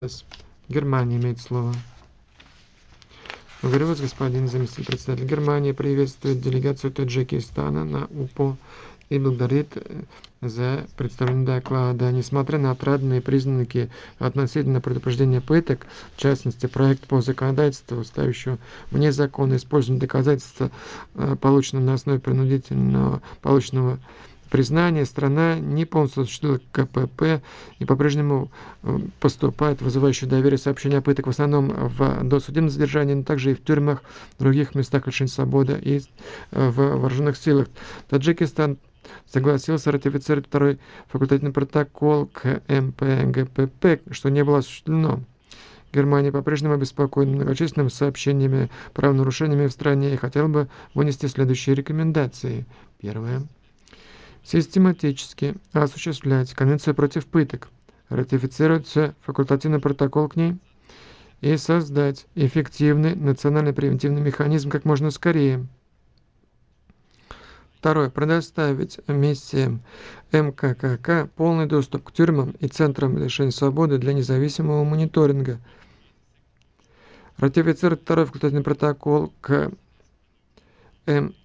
Германия имеет слово. Благодарю вас, господин заместитель председателя. Германия приветствует делегацию Таджикистана на УПО и благодарит за представление доклада. Несмотря на отрадные признаки относительно предупреждения пыток, в частности, проект по законодательству, ставящего вне закона использование доказательства, полученного на основе принудительного полученного признания, страна не полностью осуществила КПП и по-прежнему поступает вызывающее доверие сообщения о пытках в основном в досудебном задержании, но также и в тюрьмах, в других местах лишения свободы и в вооруженных силах. Таджикистан согласился ратифицировать второй факультативный протокол к МПГПП, что не было осуществлено. Германия по-прежнему обеспокоена многочисленными сообщениями правонарушениями в стране и хотела бы вынести следующие рекомендации. Первое. Систематически осуществлять Конвенцию против пыток, ратифицировать факультативный протокол к ней и создать эффективный национальный превентивный механизм как можно скорее. Второе. Предоставить миссиям МККК полный доступ к тюрьмам и центрам лишения свободы для независимого мониторинга. Ратифицировать второй факультативный протокол к